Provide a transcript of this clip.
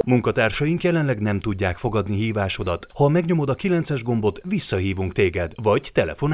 Munkatársaink jelenleg nem tudják fogadni hívásodat. Ha megnyomod a 9-es gombot, visszahívunk téged, vagy telefon